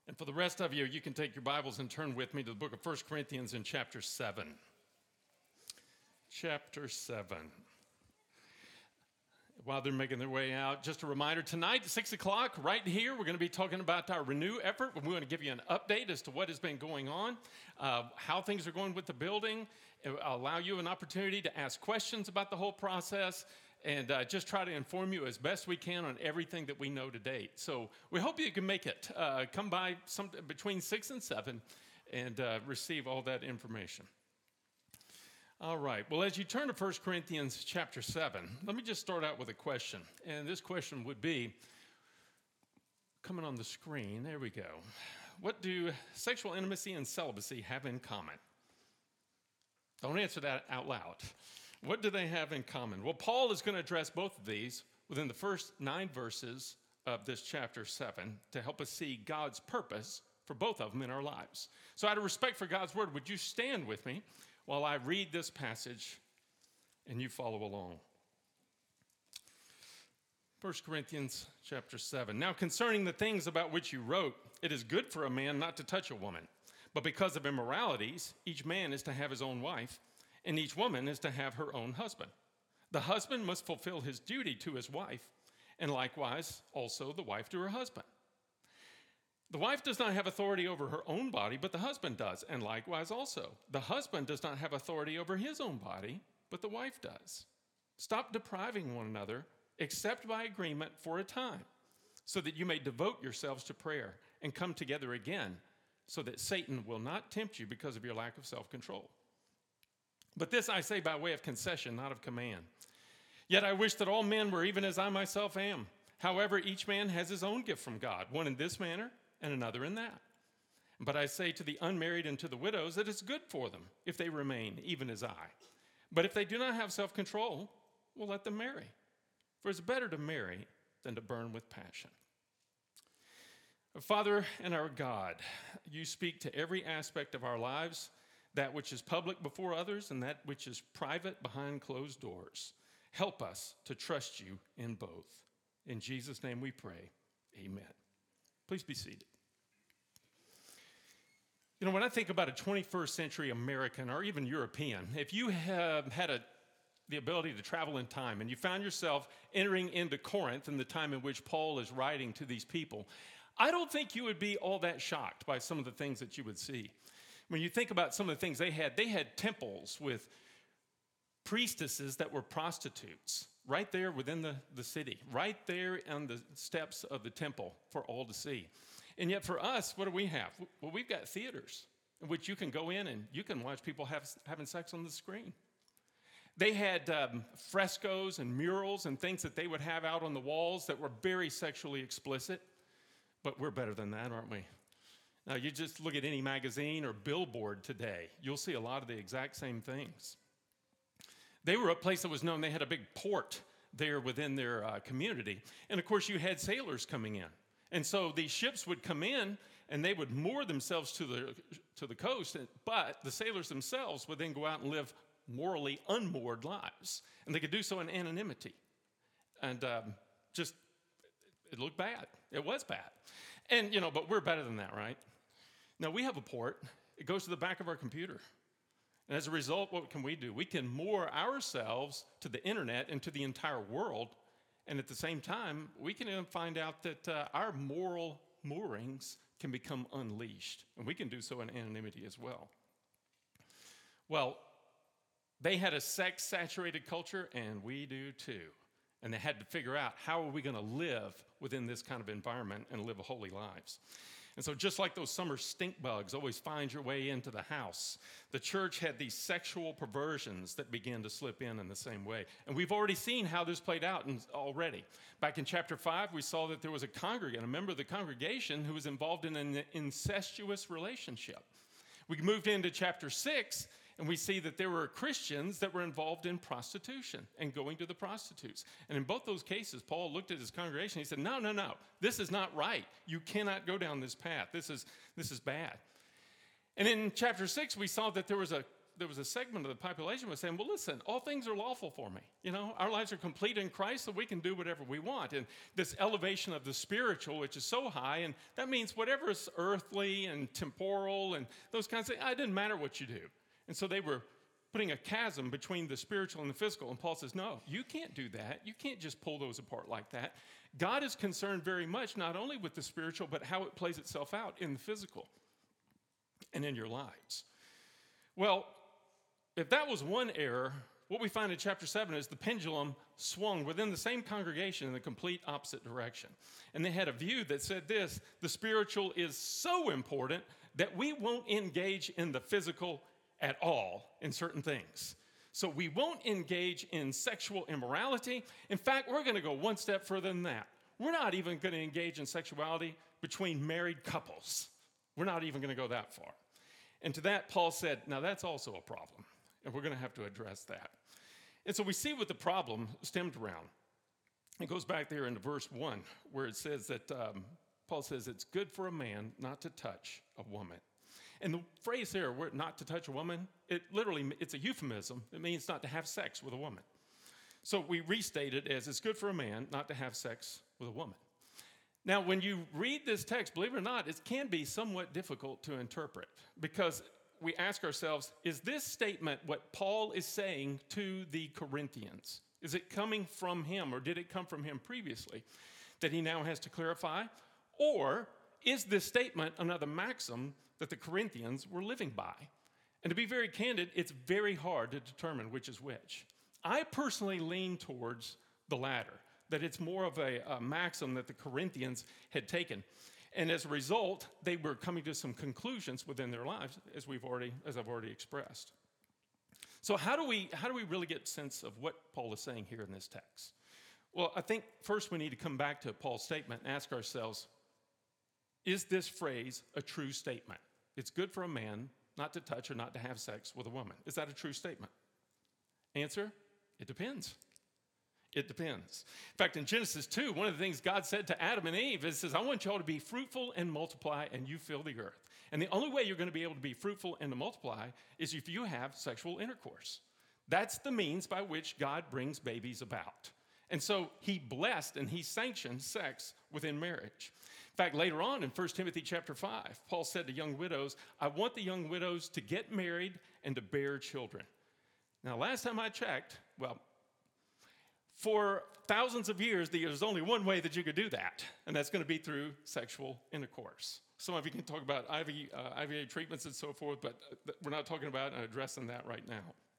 And for the rest of you, you can take your Bibles and turn with me to the book of 1 Corinthians in chapter 7. Chapter 7. While they're making their way out, just a reminder, tonight at 6 o'clock, right here, we're going to be talking about our Renew effort. We want to give you an update as to what has been going on, how things are going with the building. I'll allow you an opportunity to ask questions about the whole process, and just try to inform you as best we can on everything that we know to date. So we hope you can make it. Come by between 6 and 7 and receive all that information. All right. Well, as you turn to 1 Corinthians chapter 7, let me just start out with a question. And this question would be, coming on the screen, there we go. What do sexual intimacy and celibacy have in common? Don't answer that out loud. What do they have in common? Well, Paul is going to address both of these within the first 9 verses of this chapter 7 to help us see God's purpose for both of them in our lives. So out of respect for God's word, would you stand with me while I read this passage and you follow along? 1 Corinthians chapter 7. Now concerning the things about which you wrote, it is good for a man not to touch a woman, but because of immoralities, each man is to have his own wife, and each woman is to have her own husband. The husband must fulfill his duty to his wife, and likewise also the wife to her husband. The wife does not have authority over her own body, but the husband does, and likewise also. The husband does not have authority over his own body, but the wife does. Stop depriving one another, except by agreement for a time, so that you may devote yourselves to prayer and come together again, so that Satan will not tempt you because of your lack of self-control. But this I say by way of concession, not of command. Yet I wish that all men were even as I myself am. However, each man has his own gift from God, one in this manner and another in that. But I say to the unmarried and to the widows that it's good for them if they remain even as I. But if they do not have self-control, well, let them marry. For it's better to marry than to burn with passion. Father and our God, you speak to every aspect of our lives, that which is public before others and that which is private behind closed doors. Help us to trust you in both. In Jesus' name we pray, amen. Please be seated. You know, when I think about a 21st century American or even European, if you have had the ability to travel in time and you found yourself entering into Corinth in the time in which Paul is writing to these people, I don't think you would be all that shocked by some of the things that you would see. When you think about some of the things they had temples with priestesses that were prostitutes right there within the city, right there on the steps of the temple for all to see. And yet for us, what do we have? Well, we've got theaters in which you can go in and you can watch people having sex on the screen. They had frescoes and murals and things that they would have out on the walls that were very sexually explicit. But we're better than that, aren't we? Now, you just look at any magazine or billboard today, you'll see a lot of the exact same things. They were a place that was known, they had a big port there within their community. And of course, you had sailors coming in. And so these ships would come in and they would moor themselves to the coast, but the sailors themselves would then go out and live morally unmoored lives. And they could do so in anonymity. And it looked bad. It was bad. And, but we're better than that, right? Now, we have a port. It goes to the back of our computer. And as a result, what can we do? We can moor ourselves to the internet and to the entire world. And at the same time, we can even find out that our moral moorings can become unleashed. And we can do so in anonymity as well. Well, they had a sex-saturated culture, and we do too. And they had to figure out, how are we going to live within this kind of environment and live holy lives? And so just like those summer stink bugs always find your way into the house, the church had these sexual perversions that began to slip in the same way. And we've already seen how this played out already. Back in chapter 5, we saw that there was a member of the congregation who was involved in an incestuous relationship. We moved into chapter 6, and we see that there were Christians that were involved in prostitution and going to the prostitutes. And in both those cases, Paul looked at his congregation. He said, no, this is not right. You cannot go down this path. This is bad. And in chapter 6, we saw that there was a there was a segment of the population was saying, well, listen, all things are lawful for me. You know, our lives are complete in Christ, so we can do whatever we want. And this elevation of the spiritual, which is so high, and that means whatever is earthly and temporal and those kinds of things, it didn't matter what you do. And so they were putting a chasm between the spiritual and the physical. And Paul says, no, you can't do that. You can't just pull those apart like that. God is concerned very much not only with the spiritual, but how it plays itself out in the physical and in your lives. Well, if that was one error, what we find in chapter 7 is the pendulum swung within the same congregation in the complete opposite direction. And they had a view that said this: the spiritual is so important that we won't engage in the physical at all in certain things. So we won't engage in sexual immorality. In fact, we're going to go one step further than that. We're not even going to engage in sexuality between married couples. We're not even going to go that far. And to that, Paul said, now that's also a problem, and we're going to have to address that. And so we see what the problem stemmed around. It goes back there into verse 1, where it says that Paul says it's good for a man not to touch a woman. And the phrase there, not to touch a woman, it's a euphemism. It means not to have sex with a woman. So we restate it as it's good for a man not to have sex with a woman. Now, when you read this text, believe it or not, it can be somewhat difficult to interpret, because we ask ourselves, is this statement what Paul is saying to the Corinthians? Is it coming from him, or did it come from him previously that he now has to clarify? Or is this statement another maxim that the Corinthians were living by? And to be very candid, it's very hard to determine which is which. I personally lean towards the latter, that it's more of a maxim that the Corinthians had taken. And as a result, they were coming to some conclusions within their lives, as I've already expressed. So how do we really get a sense of what Paul is saying here in this text? Well, I think first we need to come back to Paul's statement and ask ourselves, is this phrase a true statement? It's good for a man not to touch or not to have sex with a woman. Is that a true statement? Answer, it depends. It depends. In fact, in Genesis 2, one of the things God said to Adam and Eve is, I want y'all to be fruitful and multiply, and you fill the earth. And the only way you're going to be able to be fruitful and to multiply is if you have sexual intercourse. That's the means by which God brings babies about. And so he blessed and he sanctioned sex within marriage. In fact, later on in 1 Timothy chapter 5, Paul said to young widows, I want the young widows to get married and to bear children. Now, last time I checked, for thousands of years, there's only one way that you could do that, and that's going to be through sexual intercourse. Some of you can talk about IVA treatments and so forth, but we're not talking about and addressing that right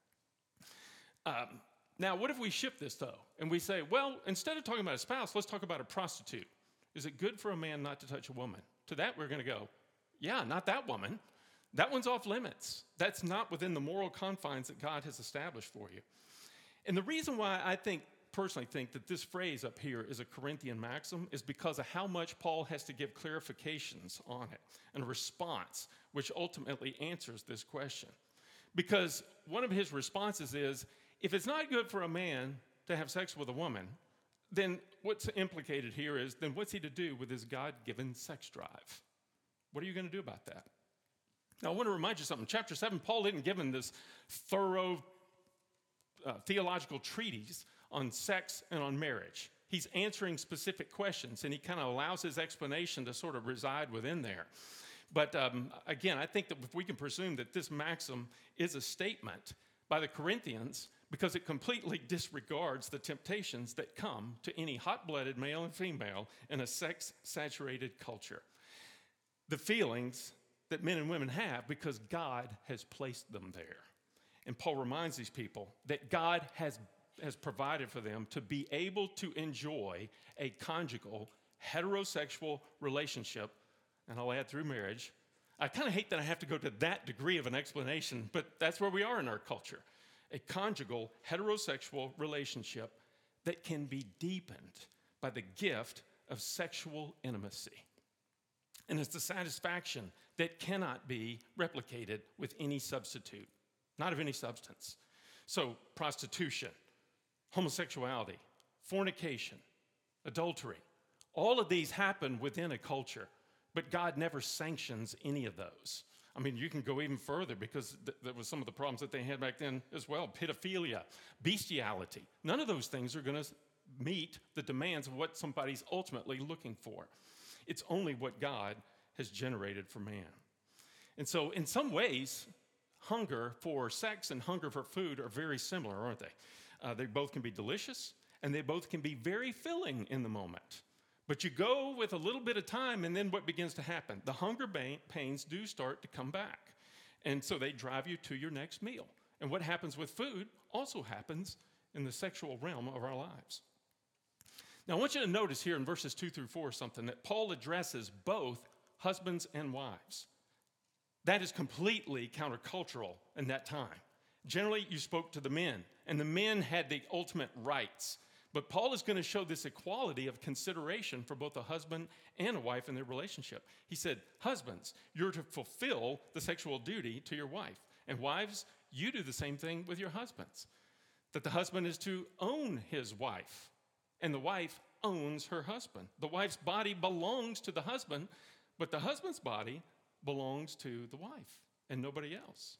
now. Now, what if we shift this, though, and we say, well, instead of talking about a spouse, let's talk about a prostitute. Is it good for a man not to touch a woman? To that, we're going to go, yeah, not that woman. That one's off limits. That's not within the moral confines that God has established for you. And the reason why I personally think that this phrase up here is a Corinthian maxim is because of how much Paul has to give clarifications on it and a response which ultimately answers this question. Because one of his responses is, if it's not good for a man to have sex with a woman, then what's implicated here is, then what's he to do with his God-given sex drive? What are you going to do about that? Now, I want to remind you something. Chapter 7, Paul didn't give him this thorough theological treatise on sex and on marriage. He's answering specific questions, and he kind of allows his explanation to sort of reside within there. But again, I think that if we can presume that this maxim is a statement by the Corinthians, because it completely disregards the temptations that come to any hot-blooded male and female in a sex-saturated culture. The feelings that men and women have because God has placed them there. And Paul reminds these people that God has provided for them to be able to enjoy a conjugal, heterosexual relationship, and I'll add through marriage. I kind of hate that I have to go to that degree of an explanation, but that's where we are in our culture. A conjugal, heterosexual relationship that can be deepened by the gift of sexual intimacy. And it's the satisfaction that cannot be replicated with any substitute, not of any substance. So prostitution, homosexuality, fornication, adultery, all of these happen within a culture, but God never sanctions any of those. I mean, you can go even further because there was some of the problems that they had back then as well. Pedophilia, bestiality. None of those things are going to meet the demands of what somebody's ultimately looking for. It's only what God has generated for man. And so in some ways, hunger for sex and hunger for food are very similar, aren't they? They both can be delicious, and they both can be very filling in the moment. But you go with a little bit of time, and then what begins to happen? The hunger pains do start to come back. And so they drive you to your next meal. And what happens with food also happens in the sexual realm of our lives. Now, I want you to notice here in verses 2 through 4 something that Paul addresses both husbands and wives. That is completely countercultural in that time. Generally, you spoke to the men, and the men had the ultimate rights. But Paul is going to show this equality of consideration for both a husband and a wife in their relationship. He said, husbands, you're to fulfill the sexual duty to your wife. And wives, you do the same thing with your husbands. That the husband is to own his wife, and the wife owns her husband. The wife's body belongs to the husband, but the husband's body belongs to the wife and nobody else.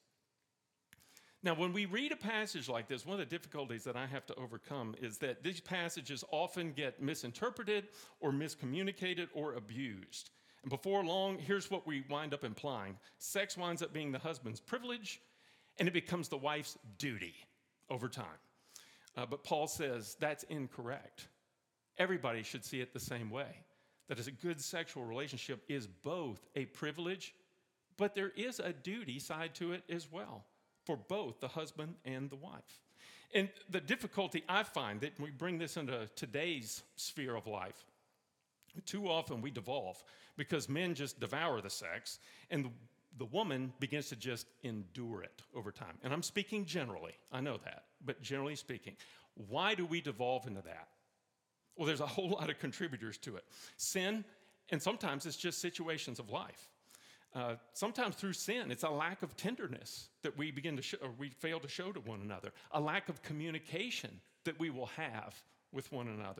Now, when we read a passage like this, one of the difficulties that I have to overcome is that these passages often get misinterpreted or miscommunicated or abused. And before long, here's what we wind up implying. Sex winds up being the husband's privilege, and it becomes the wife's duty over time. But Paul says that's incorrect. Everybody should see it the same way, that as a good sexual relationship is both a privilege, but there is a duty side to it as well, for both the husband and the wife. And the difficulty I find that we bring this into today's sphere of life, too often we devolve because men just devour the sex and the woman begins to just endure it over time. And I'm speaking generally, I know that, but generally speaking, why do we devolve into that? Well, there's a whole lot of contributors to it. Sin, and sometimes it's just situations of life. Sometimes through sin, it's a lack of tenderness that we begin to show, or we fail to show to one another. A lack of communication that we will have with one another.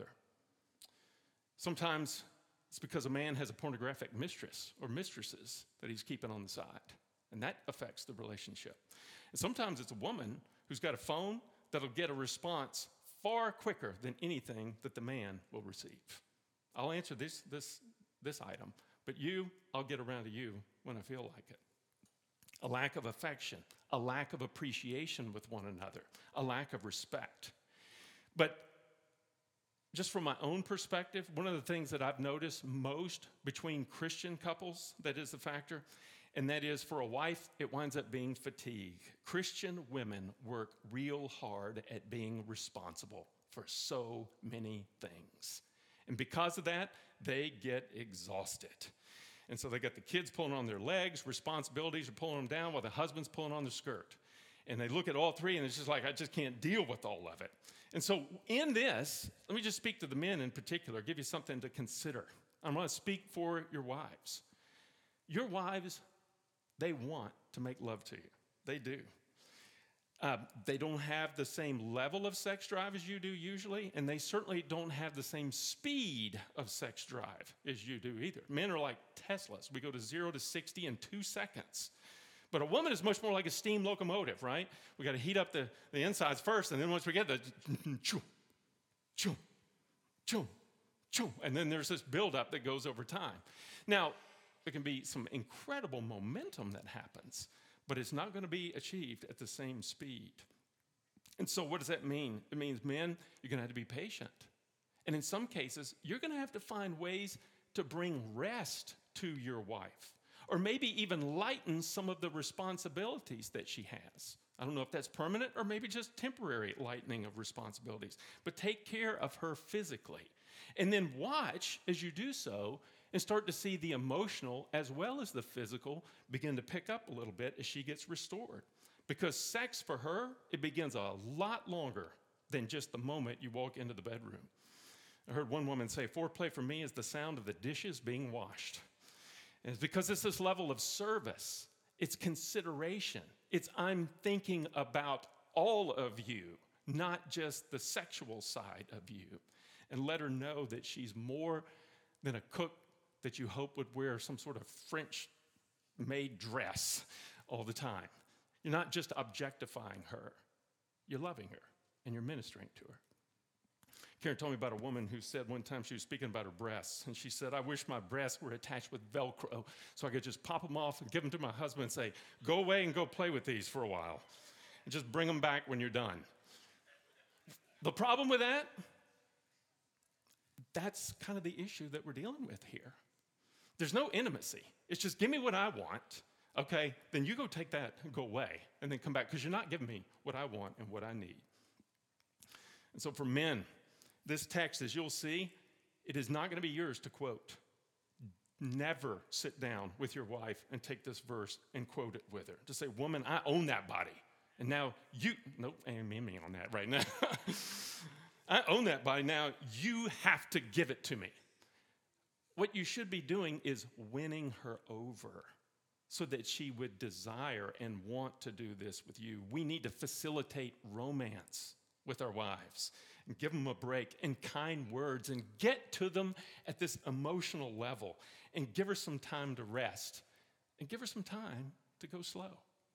Sometimes it's because a man has a pornographic mistress or mistresses that he's keeping on the side, and that affects the relationship. And sometimes it's a woman who's got a phone that'll get a response far quicker than anything that the man will receive. I'll answer this item, but I'll get around to you when I feel like it. A lack of affection, a lack of appreciation with one another, a lack of respect. But just from my own perspective, one of the things that I've noticed most between Christian couples that is a factor, and that is for a wife, it winds up being fatigue. Christian women work real hard at being responsible for so many things. And because of that, they get exhausted. And so they got the kids pulling on their legs, responsibilities are pulling them down while the husband's pulling on the skirt. And they look at all three and it's just like, I just can't deal with all of it. And so in this, let me just speak to the men in particular, give you something to consider. I want to speak for your wives. Your wives, they want to make love to you. They do. They don't have the same level of sex drive as you do usually, and they certainly don't have the same speed of sex drive as you do either. Men are like Teslas. We go to 0 to 60 in 2 seconds. But a woman is much more like a steam locomotive, right? We got to heat up the insides first, and then once we get the choo, choo, choo, choo, and then there's this buildup that goes over time. Now, there can be some incredible momentum that happens, but it's not going to be achieved at the same speed. And so what does that mean? It means, men, you're going to have to be patient. And in some cases, you're going to have to find ways to bring rest to your wife, or maybe even lighten some of the responsibilities that she has. I don't know if that's permanent or maybe just temporary lightening of responsibilities, but take care of her physically. And then watch as you do so and start to see the emotional as well as the physical begin to pick up a little bit as she gets restored. Because sex for her, it begins a lot longer than just the moment you walk into the bedroom. I heard one woman say, foreplay for me is the sound of the dishes being washed. And it's because it's this level of service. It's consideration. It's I'm thinking about all of you, not just the sexual side of you. And let her know that she's more than a cook that you hope would wear some sort of French made dress all the time. You're not just objectifying her. You're loving her, and you're ministering to her. Karen told me about a woman who said one time she was speaking about her breasts, and she said, I wish my breasts were attached with Velcro so I could just pop them off and give them to my husband and say, go away and go play with these for a while, and just bring them back when you're done. The problem with that, that's kind of the issue that we're dealing with here. There's no intimacy. It's just give me what I want, okay? Then you go take that and go away and then come back because you're not giving me what I want and what I need. And so for men, this text, as you'll see, it is not going to be yours to quote. Never sit down with your wife and take this verse and quote it with her. To say, woman, I own that body. And now you, nope, amen on that right now. I own that body. Now you have to give it to me. What you should be doing is winning her over so that she would desire and want to do this with you. We need to facilitate romance with our wives and give them a break and kind words and get to them at this emotional level and give her some time to rest and give her some time to go slow.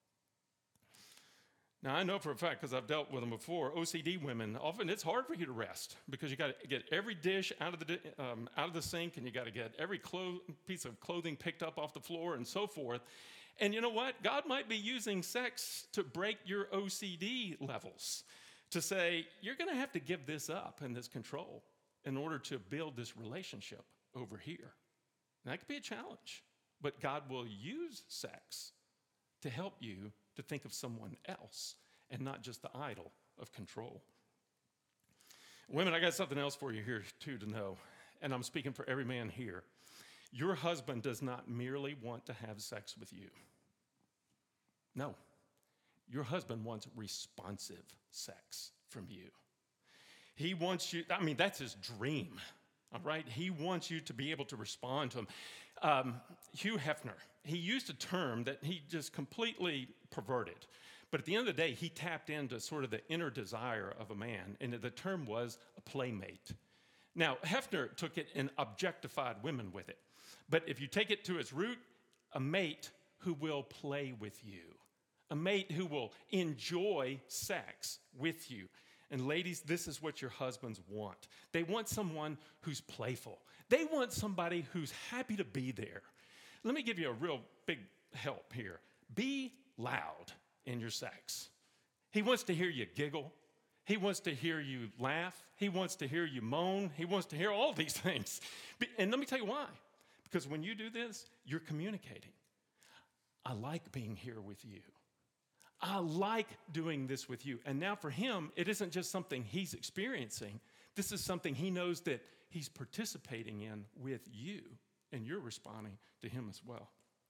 Now, I know for a fact, because I've dealt with them before, OCD women, often it's hard for you to rest because you got to get every dish out of the sink, and you got to get every piece of clothing picked up off the floor and so forth. And you know what? God might be using sex to break your OCD levels, to say, you're going to have to give this up and this control in order to build this relationship over here. And that could be a challenge, but God will use sex to help you to think of someone else and not just the idol of control. Women, I got something else for you here too to know, and I'm speaking for every man here. Your husband does not merely want to have sex with you. No, your husband wants responsive sex from you. He wants you, that's his dream, all right? He wants you to be able to respond to him. Hugh Hefner, he used a term that he just completely perverted. But at the end of the day, he tapped into sort of the inner desire of a man, and the term was a playmate. Now, Hefner took it and objectified women with it. But if you take it to its root, a mate who will play with you, a mate who will enjoy sex with you. And ladies, this is what your husbands want. They want someone who's playful. They want somebody who's happy to be there. Let me give you a real big help here. Be loud in your sex. He wants to hear you giggle. He wants to hear you laugh. He wants to hear you moan. He wants to hear all these things. And let me tell you why. Because when you do this, you're communicating. I like being here with you. I like doing this with you. And now for him, it isn't just something he's experiencing. This is something he knows that he's participating in with you, and you're responding to him as well.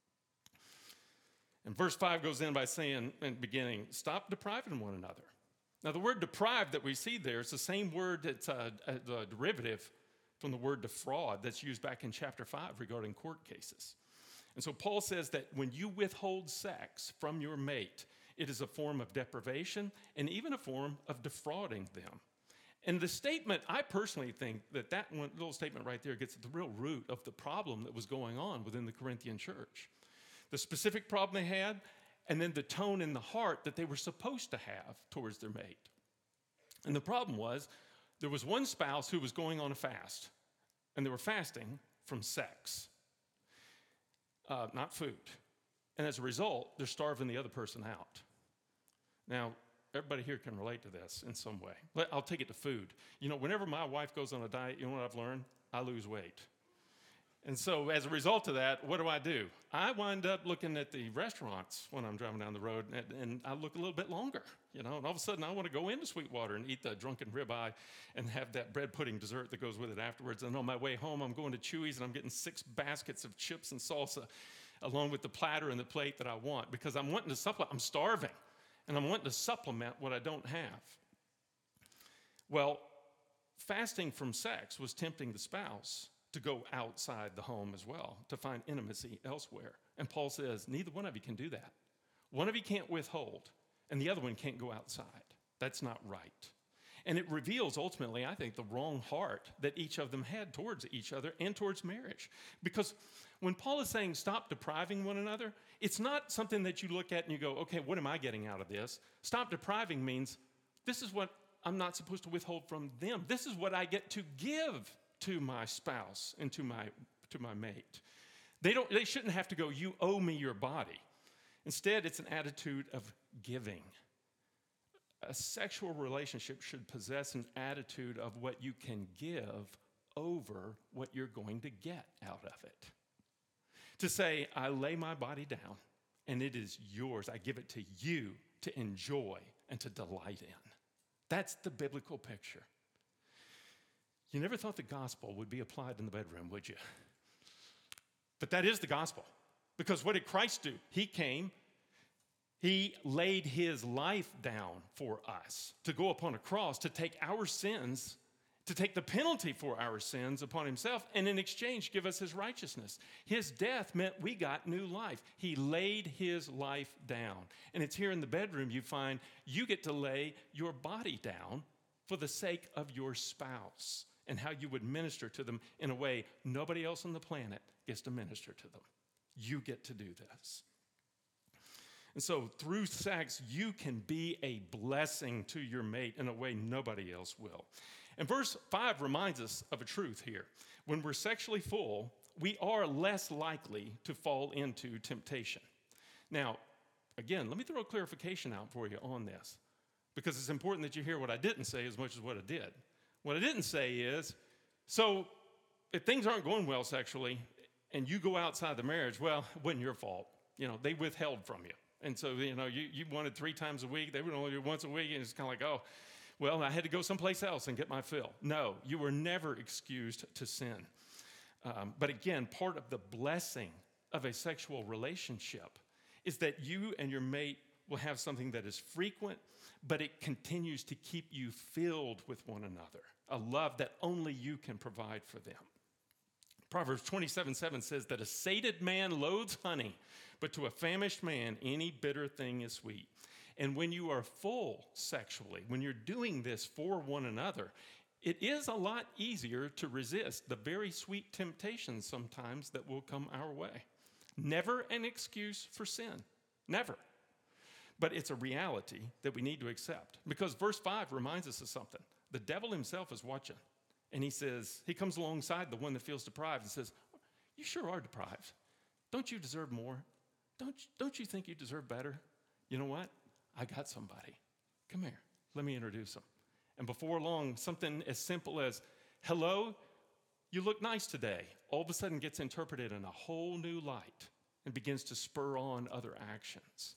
And verse 5 goes in by saying, in the beginning, stop depriving one another. Now, the word deprive that we see there is the same word that's a derivative from the word defraud that's used back in chapter 5 regarding court cases. And so Paul says that when you withhold sex from your mate, it is a form of deprivation and even a form of defrauding them. And the statement, I personally think that one little statement right there gets at the real root of the problem that was going on within the Corinthian church. The specific problem they had, and then the tone in the heart that they were supposed to have towards their mate. And the problem was, there was one spouse who was going on a fast, and they were fasting from sex, not food. And as a result, they're starving the other person out. Now, everybody here can relate to this in some way. But I'll take it to food. You know, whenever my wife goes on a diet, you know what I've learned? I lose weight. And so as a result of that, what do? I wind up looking at the restaurants when I'm driving down the road, and I look a little bit longer, you know, and all of a sudden I want to go into Sweetwater and eat the drunken ribeye and have that bread pudding dessert that goes with it afterwards. And on my way home, I'm going to Chuy's and I'm getting 6 baskets of chips and salsa along with the platter and the plate that I want because I'm wanting to supplement. I'm starving, and I'm wanting to supplement what I don't have. Well, fasting from sex was tempting the spouse to go outside the home as well, to find intimacy elsewhere. And Paul says, neither one of you can do that. One of you can't withhold, and the other one can't go outside. That's not right. And it reveals ultimately, I think, the wrong heart that each of them had towards each other and towards marriage. Because when Paul is saying stop depriving one another, it's not something that you look at and you go, okay, what am I getting out of this? Stop depriving means this is what I'm not supposed to withhold from them. This is what I get to give to my spouse and to my mate. They shouldn't have to go, you owe me your body. Instead, it's an attitude of giving. A sexual relationship should possess an attitude of what you can give over what you're going to get out of it. To say, I lay my body down and it is yours. I give it to you to enjoy and to delight in. That's the biblical picture. You never thought the gospel would be applied in the bedroom, would you? But that is the gospel. Because what did Christ do? He came. He laid his life down for us to go upon a cross, to take our sins, to take the penalty for our sins upon himself, and in exchange give us his righteousness. His death meant we got new life. He laid his life down. And it's here in the bedroom you find you get to lay your body down for the sake of your spouse and how you would minister to them in a way nobody else on the planet gets to minister to them. You get to do this. And so through sex, you can be a blessing to your mate in a way nobody else will. And verse 5 reminds us of a truth here. When we're sexually full, we are less likely to fall into temptation. Now, again, let me throw a clarification out for you on this, because it's important that you hear what I didn't say as much as what I did. What I didn't say is, so if things aren't going well sexually and you go outside the marriage, well, it wasn't your fault. They withheld from you. And so, you wanted 3 times a week. They would only do once a week. And it's kind of like, oh, well, I had to go someplace else and get my fill. No, you were never excused to sin. But again, part of the blessing of a sexual relationship is that you and your mate will have something that is frequent, but it continues to keep you filled with one another, a love that only you can provide for them. Proverbs 27:7 says that a sated man loathes honey, but to a famished man, any bitter thing is sweet. And when you are full sexually, when you're doing this for one another, it is a lot easier to resist the very sweet temptations sometimes that will come our way. Never an excuse for sin. Never. But it's a reality that we need to accept. Because verse 5 reminds us of something. The devil himself is watching. And he comes alongside the one that feels deprived and says, you sure are deprived. Don't you deserve more? Don't you think you deserve better? You know what? I got somebody. Come here. Let me introduce him. And before long, something as simple as, hello, you look nice today, all of a sudden gets interpreted in a whole new light and begins to spur on other actions.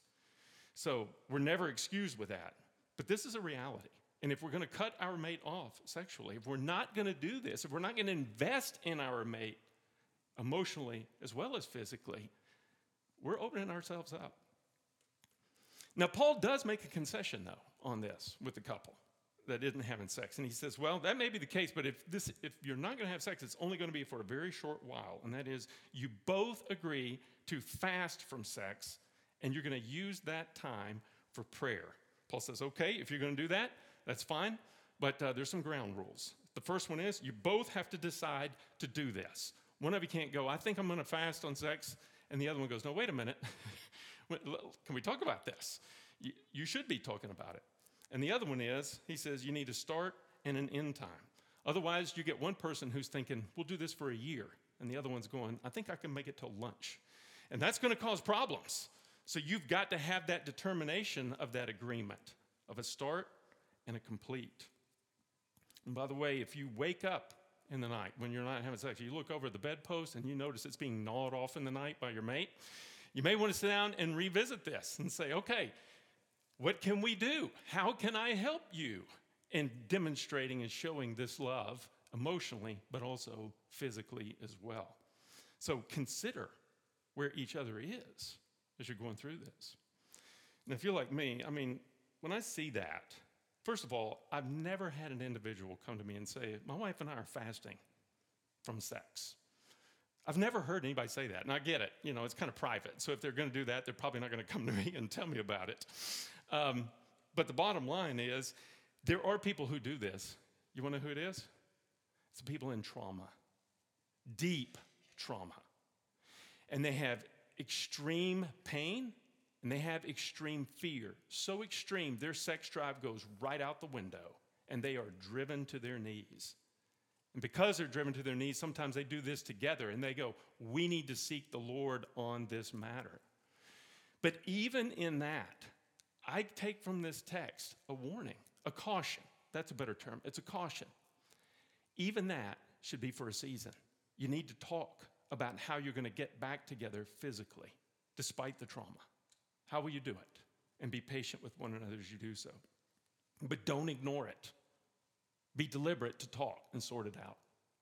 So we're never excused with that. But this is a reality. And if we're going to cut our mate off sexually, if we're not going to do this, if we're not going to invest in our mate emotionally as well as physically, we're opening ourselves up. Now, Paul does make a concession, though, on this with the couple that isn't having sex. And he says, well, that may be the case, but if you're not going to have sex, it's only going to be for a very short while. And that is, you both agree to fast from sex, and you're going to use that time for prayer. Paul says, okay, if you're going to do that, that's fine, but there's some ground rules. The first one is you both have to decide to do this. One of you can't go, I think I'm going to fast on sex, and the other one goes, no, wait a minute. Can we talk about this? You should be talking about it. And the other one is, he says, you need a start and an end time. Otherwise, you get one person who's thinking, we'll do this for a year, and the other one's going, I think I can make it till lunch. And that's going to cause problems. So you've got to have that determination of that agreement, of a start and a complete. And by the way, if you wake up in the night when you're not having sex, you look over the bedpost and you notice it's being gnawed off in the night by your mate, you may want to sit down and revisit this and say, okay, what can we do? How can I help you in demonstrating and showing this love emotionally, but also physically as well? So consider where each other is as you're going through this. And if you're like me, when I see that, first of all, I've never had an individual come to me and say, my wife and I are fasting from sex. I've never heard anybody say that, and I get it. It's kind of private. So if they're going to do that, they're probably not going to come to me and tell me about it. But the bottom line is, There are people who do this. You want to know who it is? It's the people in trauma, deep trauma. And they have extreme pain and they have extreme fear. So extreme, their sex drive goes right out the window and they are driven to their knees. And because they're driven to their knees, sometimes they do this together and they go, we need to seek the Lord on this matter. But even in that, I take from this text a warning, a caution. That's a better term. It's a caution. Even that should be for a season. You need to talk about how you're going to get back together physically, despite the trauma. How will you do it? And be patient with one another as you do so. But don't ignore it. Be deliberate to talk and sort it out.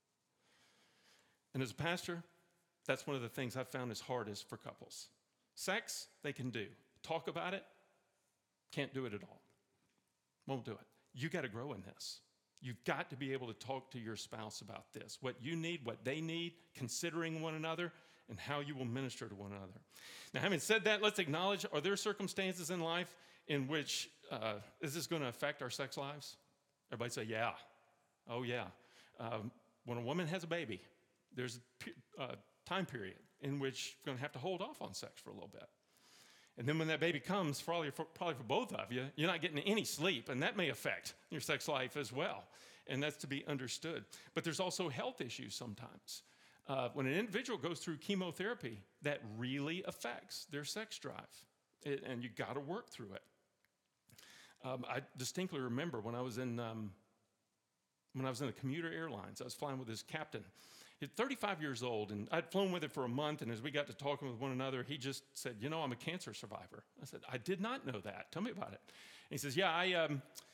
And as a pastor, that's one of the things I've found is hardest for couples. Sex, they can do. Talk about it, can't do it at all. Won't do it. You got to grow in this. You've got to be able to talk to your spouse about this, what you need, what they need, considering one another, and how you will minister to one another. Now, having said that, let's acknowledge, are there circumstances in life in which is this going to affect our sex lives? Everybody say, yeah. Oh, yeah. When a woman has a baby, there's a time period in which you're going to have to hold off on sex for a little bit. And then when that baby comes, probably for both of you, you're not getting any sleep, and that may affect your sex life as well. And that's to be understood. But there's also health issues sometimes. When an individual goes through chemotherapy, that really affects their sex drive. And you got to work through it. I distinctly remember when I was in the commuter airlines, I was flying with this captain. He's 35 years old, and I'd flown with him for a month, and as we got to talking with one another, he just said, I'm a cancer survivor. I said, I did not know that. Tell me about it. And he says, I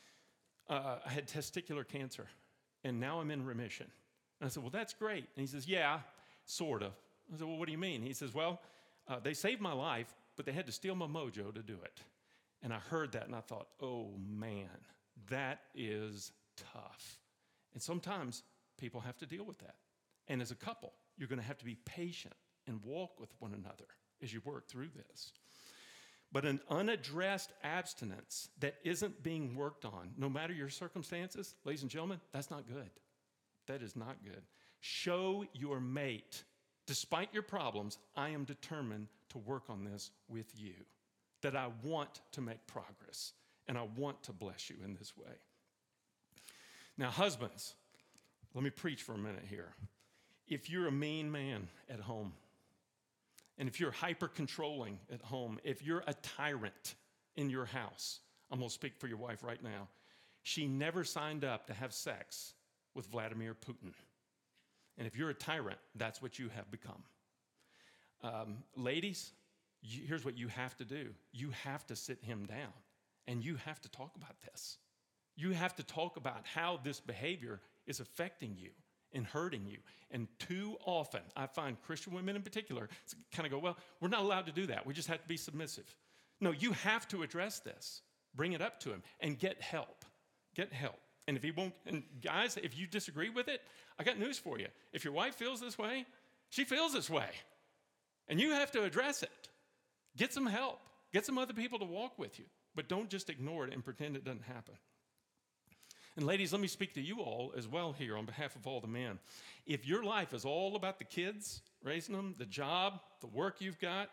had testicular cancer, and now I'm in remission. And I said, well, that's great. And he says, yeah, sort of. I said, well, what do you mean? He says, well, they saved my life, but they had to steal my mojo to do it. And I heard that, and I thought, oh, man, that is tough. And sometimes people have to deal with that. And as a couple, you're going to have to be patient and walk with one another as you work through this. But an unaddressed abstinence that isn't being worked on, no matter your circumstances, ladies and gentlemen, that's not good. That is not good. Show your mate, despite your problems, I am determined to work on this with you, that I want to make progress, and I want to bless you in this way. Now, husbands, let me preach for a minute here. If you're a mean man at home, and if you're hyper-controlling at home, if you're a tyrant in your house, I'm going to speak for your wife right now. She never signed up to have sex with Vladimir Putin. And if you're a tyrant, that's what you have become. Ladies, here's what you have to do. You have to sit him down, and you have to talk about this. You have to talk about how this behavior is affecting you and hurting you. And too often, I find Christian women in particular kind of go, well, we're not allowed to do that. We just have to be submissive. No, you have to address this. Bring it up to him and get help. Get help. And if he won't, and guys, if you disagree with it, I got news for you. If your wife feels this way, she feels this way. And you have to address it. Get some help. Get some other people to walk with you. But don't just ignore it and pretend it doesn't happen. And ladies, let me speak to you all as well here on behalf of all the men. If your life is all about the kids, raising them, the job, the work you've got,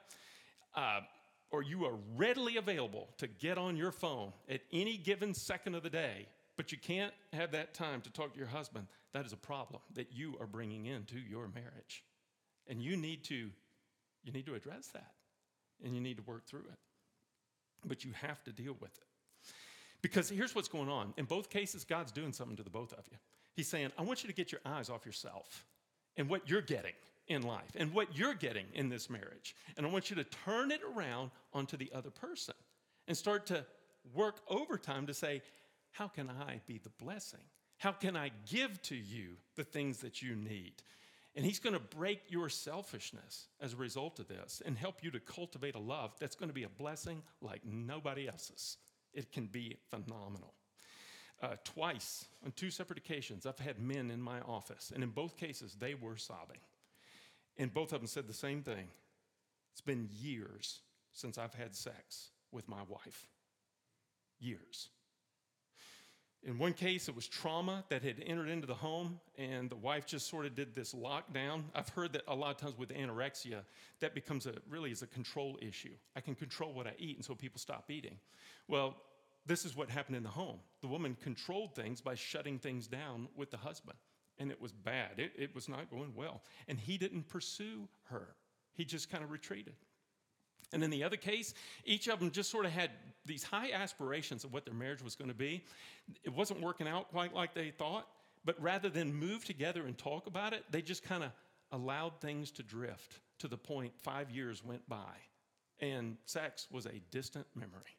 or you are readily available to get on your phone at any given second of the day, but you can't have that time to talk to your husband, that is a problem that you are bringing into your marriage. And you need to address that, and you need to work through it. But you have to deal with it. Because here's what's going on. In both cases, God's doing something to the both of you. He's saying, I want you to get your eyes off yourself and what you're getting in life and what you're getting in this marriage. And I want you to turn it around onto the other person and start to work overtime to say, how can I be the blessing? How can I give to you the things that you need? And he's going to break your selfishness as a result of this and help you to cultivate a love that's going to be a blessing like nobody else's. It can be phenomenal. Twice, on two separate occasions, I've had men in my office, and in both cases, they were sobbing. And both of them said the same thing. It's been years since I've had sex with my wife. Years. In one case, it was trauma that had entered into the home, and the wife just sort of did this lockdown. I've heard that a lot of times with anorexia, that becomes really is a control issue. I can control what I eat, and so people stop eating. Well, this is what happened in the home. The woman controlled things by shutting things down with the husband, and it was bad. It was not going well, and he didn't pursue her. He just kind of retreated. And in the other case, each of them just sort of had these high aspirations of what their marriage was going to be. It wasn't working out quite like they thought, but rather than move together and talk about it, they just kind of allowed things to drift to the point 5 years went by, and sex was a distant memory.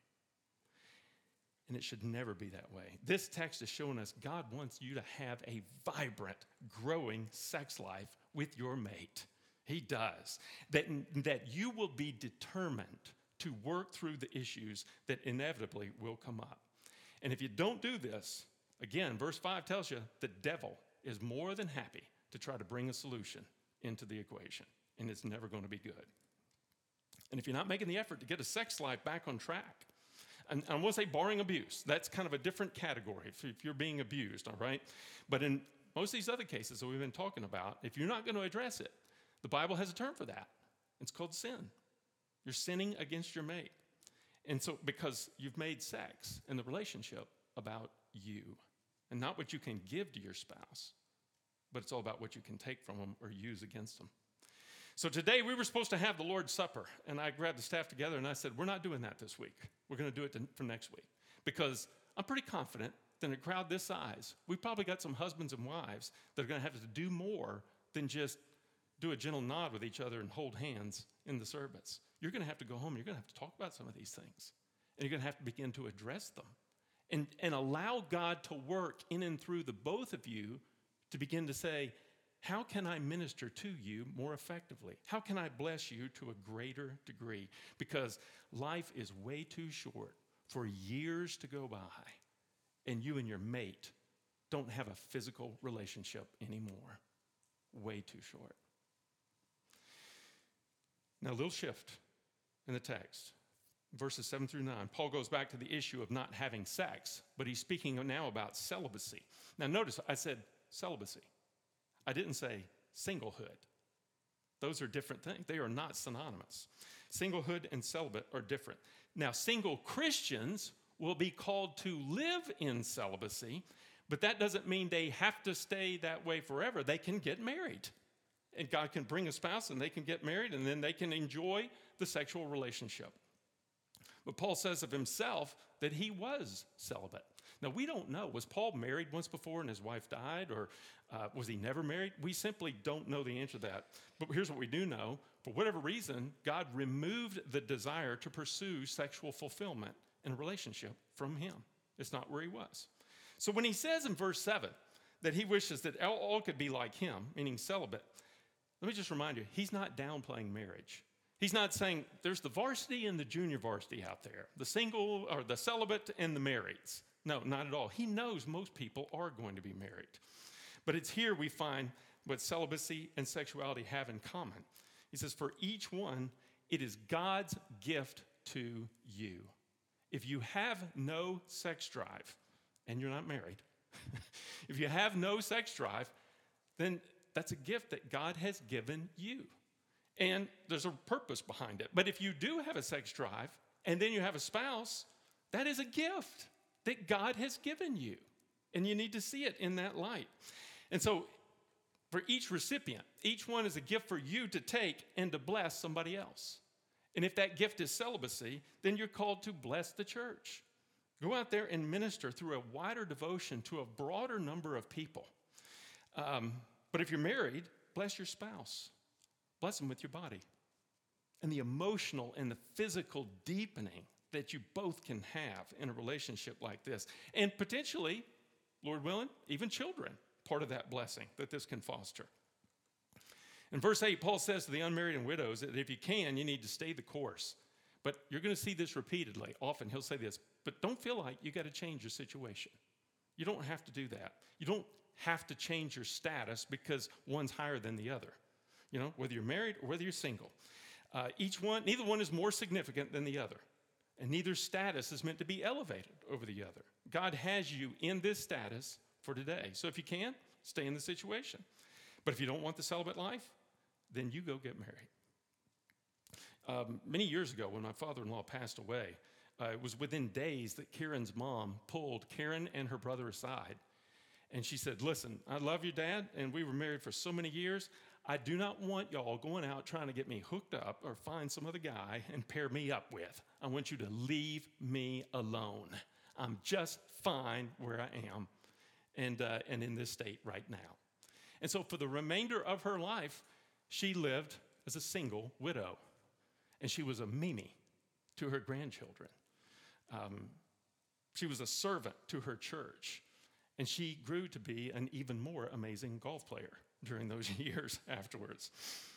And it should never be that way. This text is showing us God wants you to have a vibrant, growing sex life with your mate. He does. That you will be determined to work through the issues that inevitably will come up. And if you don't do this, again, verse 5 tells you the devil is more than happy to try to bring a solution into the equation, and it's never going to be good. And if you're not making the effort to get a sex life back on track, and I won't say barring abuse, that's kind of a different category if you're being abused, all right? But in most of these other cases that we've been talking about, if you're not going to address it, the Bible has a term for that. It's called sin. You're sinning against your mate. And so because you've made sex and the relationship about you and not what you can give to your spouse, but it's all about what you can take from them or use against them. So today we were supposed to have the Lord's Supper, and I grabbed the staff together and I said, we're not doing that this week. We're going to do it for next week, because I'm pretty confident that in a crowd this size, we've probably got some husbands and wives that are going to have to do more than just do a gentle nod with each other and hold hands in the service. You're going to have to go home. You're going to have to talk about some of these things. And you're going to have to begin to address them and allow God to work in and through the both of you to begin to say, how can I minister to you more effectively? How can I bless you to a greater degree? Because life is way too short for years to go by and you and your mate don't have a physical relationship anymore. Way too short. Now, a little shift in the text. Verses 7 through 9, Paul goes back to the issue of not having sex, but he's speaking now about celibacy. Now, notice I said celibacy. I didn't say singlehood. Those are different things. They are not synonymous. Singlehood and celibate are different. Now, single Christians will be called to live in celibacy, but that doesn't mean they have to stay that way forever. They can get married. And God can bring a spouse and they can get married and then they can enjoy the sexual relationship. But Paul says of himself that he was celibate. Now, we don't know. Was Paul married once before and his wife died, or was he never married? We simply don't know the answer to that. But here's what we do know. For whatever reason, God removed the desire to pursue sexual fulfillment in a relationship from him. It's not where he was. So when he says in verse 7 that he wishes that all could be like him, meaning celibate, let me just remind you, he's not downplaying marriage. He's not saying there's the varsity and the junior varsity out there, the single or the celibate and the marrieds. No, not at all. He knows most people are going to be married. But it's here we find what celibacy and sexuality have in common. He says, for each one, it is God's gift to you. If you have no sex drive, and you're not married, if you have no sex drive, then that's a gift that God has given you. And there's a purpose behind it. But if you do have a sex drive and then you have a spouse, that is a gift that God has given you. And you need to see it in that light. And so for each recipient, each one is a gift for you to take and to bless somebody else. And if that gift is celibacy, then you're called to bless the church. Go out there and minister through a wider devotion to a broader number of people. But if you're married, bless your spouse. Bless them with your body. And the emotional and the physical deepening that you both can have in a relationship like this. And potentially, Lord willing, even children, part of that blessing that this can foster. In verse 8, Paul says to the unmarried and widows that if you can, you need to stay the course. But you're going to see this repeatedly. Often he'll say this, but don't feel like you got to change your situation. You don't have to do that. You don't have to change your status because one's higher than the other. You know, whether you're married or whether you're single. Neither one is more significant than the other. And neither status is meant to be elevated over the other. God has you in this status for today. So if you can, stay in the situation. But if you don't want the celibate life, then you go get married. Many years ago, when my father-in-law passed away, it was within days that Karen's mom pulled Karen and her brother aside. And she said, listen, I love you, Dad, and we were married for so many years. I do not want y'all going out trying to get me hooked up or find some other guy and pair me up with. I want you to leave me alone. I'm just fine where I am and in this state right now. And so for the remainder of her life, she lived as a single widow. And she was a Mimi to her grandchildren. She was a servant to her church. And she grew to be an even more amazing golf player during those years afterwards.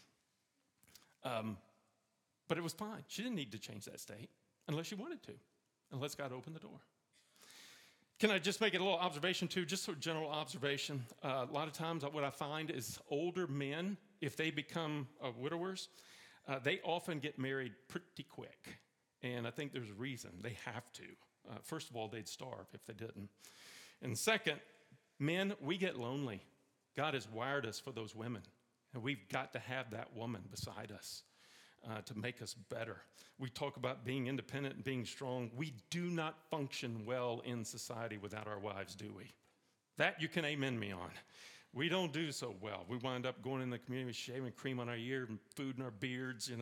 But it was fine. She didn't need to change that state unless she wanted to, unless God opened the door. Can I just make a little observation too, just a general observation? A lot of times what I find is older men, if they become widowers, they often get married pretty quick. And I think there's a reason. They have to. First of all, they'd starve if they didn't. And second, men, we get lonely. God has wired us for those women. And we've got to have that woman beside us to make us better. We talk about being independent and being strong. We do not function well in society without our wives, do we? That you can amen me on. We don't do so well. We wind up going in the community, shaving cream on our ear and food in our beards,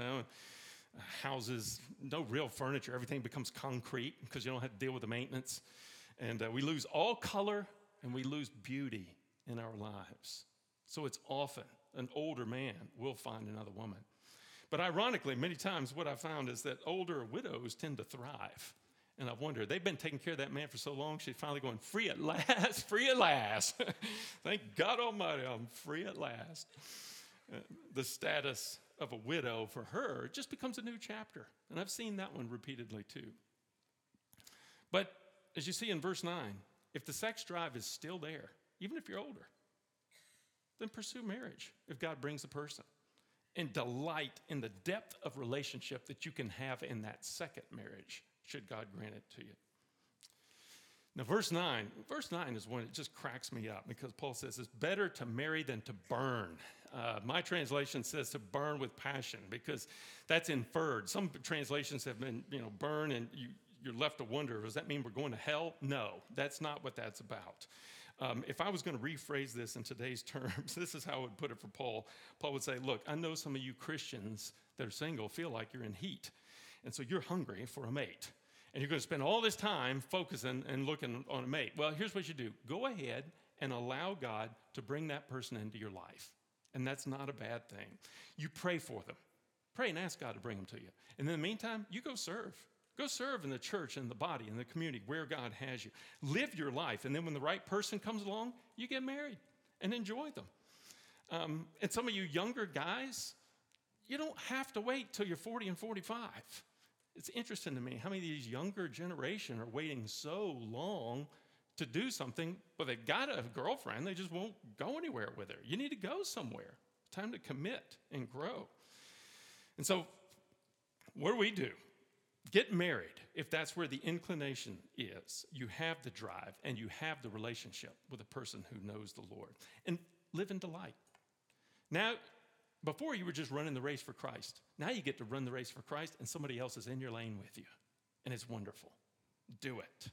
houses, no real furniture. Everything becomes concrete because you don't have to deal with the maintenance. And we lose all color and we lose beauty in our lives. So it's often an older man will find another woman. But ironically, many times what I found is that older widows tend to thrive. And I wonder, they've been taking care of that man for so long, she's finally going, free at last, free at last. Thank God Almighty, I'm free at last. The status of a widow for her just becomes a new chapter. And I've seen that one repeatedly too. But as you see in verse 9, if the sex drive is still there, even if you're older, then pursue marriage if God brings a person. And delight in the depth of relationship that you can have in that second marriage, should God grant it to you. Now, verse 9 is one that just cracks me up because Paul says it's better to marry than to burn. My translation says to burn with passion because that's inferred. Some translations have been, burn, and you're left to wonder, does that mean we're going to hell? No, that's not what that's about. If I was going to rephrase this in today's terms, this is how I would put it for Paul. Paul would say, look, I know some of you Christians that are single feel like you're in heat. And so you're hungry for a mate. And you're going to spend all this time focusing and looking on a mate. Well, here's what you do. Go ahead and allow God to bring that person into your life. And that's not a bad thing. You pray for them. Pray and ask God to bring them to you. And in the meantime, you go serve. Go serve in the church, in the body, in the community, where God has you. Live your life, and then when the right person comes along, you get married and enjoy them. And some of you younger guys, you don't have to wait till you're 40 and 45. It's interesting to me how many of these younger generation are waiting so long to do something, but they've got a girlfriend, they just won't go anywhere with her. You need to go somewhere. Time to commit and grow. And so, what do? Get married if that's where the inclination is. You have the drive and you have the relationship with a person who knows the Lord. And live in delight. Now, before you were just running the race for Christ. Now you get to run the race for Christ and somebody else is in your lane with you. And it's wonderful. Do it.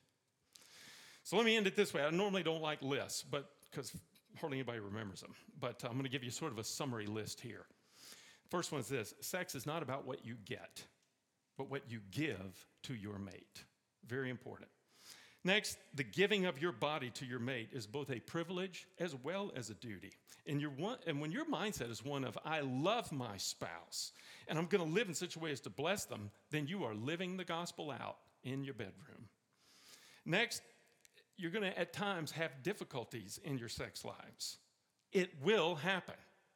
So let me end it this way. I normally don't like lists, but because hardly anybody remembers them. But I'm going to give you sort of a summary list here. First one is this. Sex is not about what you get, but what you give to your mate. Very important. Next, the giving of your body to your mate is both a privilege as well as a duty. And when your mindset is one of, I love my spouse, and I'm going to live in such a way as to bless them, then you are living the gospel out in your bedroom. Next, you're going to at times have difficulties in your sex lives. It will happen.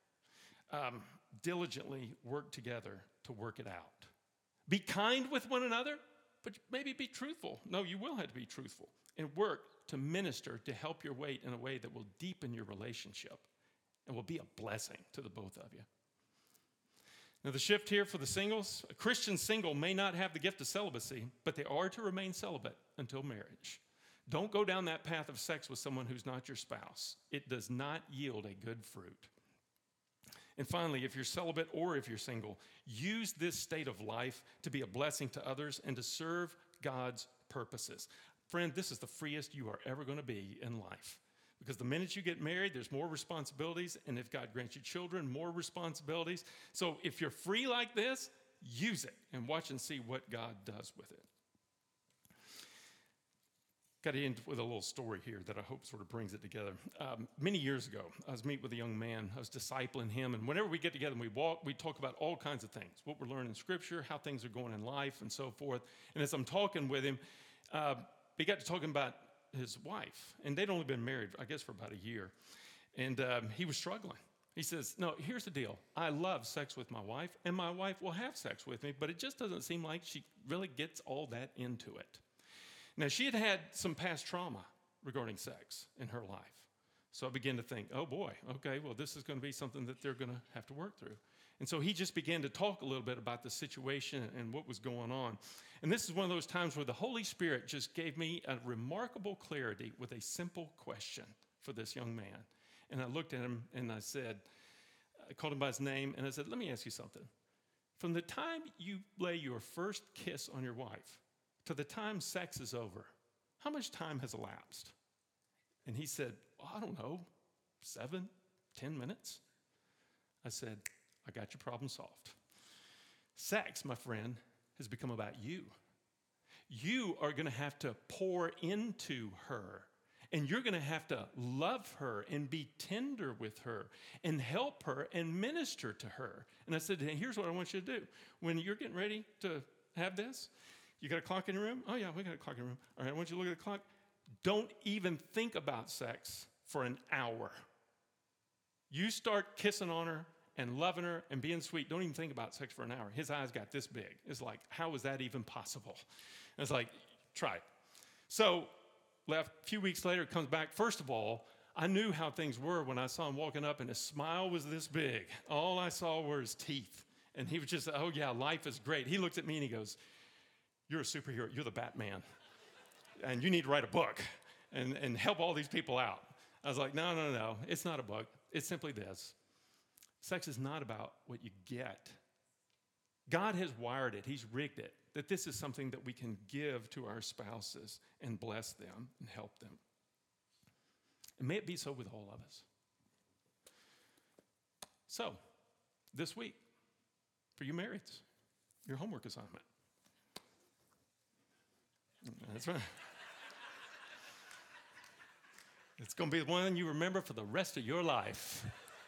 Diligently work together to work it out. Be kind with one another, but maybe be truthful. No, you will have to be truthful. And work to minister, to help your mate in a way that will deepen your relationship and will be a blessing to the both of you. Now, the shift here for the singles, a Christian single may not have the gift of celibacy, but they are to remain celibate until marriage. Don't go down that path of sex with someone who's not your spouse. It does not yield a good fruit. And finally, if you're celibate or if you're single, use this state of life to be a blessing to others and to serve God's purposes. Friend, this is the freest you are ever going to be in life. Because the minute you get married, there's more responsibilities, and if God grants you children, more responsibilities. So if you're free like this, use it and watch and see what God does with it. Got to end with a little story here that I hope sort of brings it together. Many years ago, I was meeting with a young man. I was discipling him, and whenever we get together and we walk, we talk about all kinds of things, what we're learning in Scripture, how things are going in life, and so forth. And as I'm talking with him, we got to talking about his wife, and they'd only been married, I guess, for about a year, and he was struggling. He says, no, here's the deal. I love sex with my wife, and my wife will have sex with me, but it just doesn't seem like she really gets all that into it. Now, she had had some past trauma regarding sex in her life, so I began to think, oh boy, okay, well, this is going to be something that they're going to have to work through. And so he just began to talk a little bit about the situation and what was going on. And this is one of those times where the Holy Spirit just gave me a remarkable clarity with a simple question for this young man. And I looked at him and I called him by his name, and I said, let me ask you something. From the time you lay your first kiss on your wife to the time sex is over, how much time has elapsed? And he said, well, I don't know, 7, 10 minutes. I said, I got your problem solved. Sex, my friend, has become about you. You are going to have to pour into her, and you're going to have to love her and be tender with her and help her and minister to her. And I said, hey, here's what I want you to do. When you're getting ready to have this, you got a clock in your room? Oh, yeah, we got a clock in the room. All right, I want you to look at the clock. Don't even think about sex for an hour. You start kissing on her and loving her and being sweet. Don't even think about sex for an hour. His eyes got this big. It's like, how is that even possible? And it's like, try it. So left a few weeks later, comes back. First of all, I knew how things were when I saw him walking up, and his smile was this big. All I saw were his teeth. And he was just, oh, yeah, life is great. He looked at me and he goes, you're a superhero. You're the Batman. And you need to write a book and help all these people out. I was like, no. It's not a book. It's simply this. Sex is not about what you get. God has wired it. He's rigged it, that this is something that we can give to our spouses and bless them and help them. And may it be so with all of us. So, this week, for you marrieds, your homework assignment. That's right. It's going to be the one you remember for the rest of your life.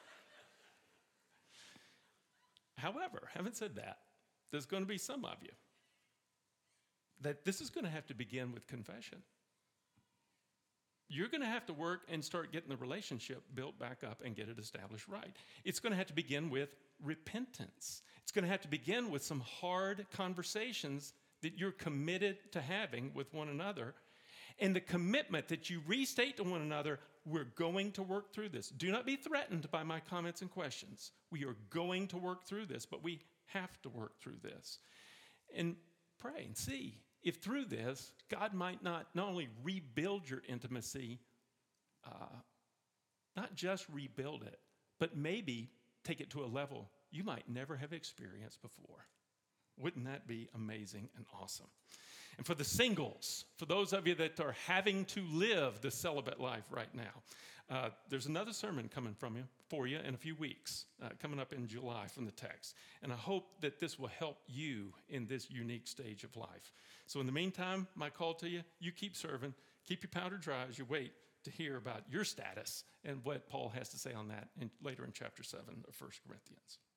However, having said that, there's going to be some of you that this is going to have to begin with confession. You're going to have to work and start getting the relationship built back up and get it established right. It's going to have to begin with repentance. It's going to have to begin with some hard conversations that you're committed to having with one another, and the commitment that you restate to one another, we're going to work through this. Do not be threatened by my comments and questions. We are going to work through this, but we have to work through this. And pray and see if through this, God might not only rebuild your intimacy, not just rebuild it, but maybe take it to a level you might never have experienced before. Wouldn't that be amazing and awesome? And for the singles, for those of you that are having to live the celibate life right now, there's another sermon coming for you in a few weeks, coming up in July from the text. And I hope that this will help you in this unique stage of life. So in the meantime, my call to you, you keep serving, keep your powder dry as you wait to hear about your status and what Paul has to say on that later in chapter 7 of 1 Corinthians.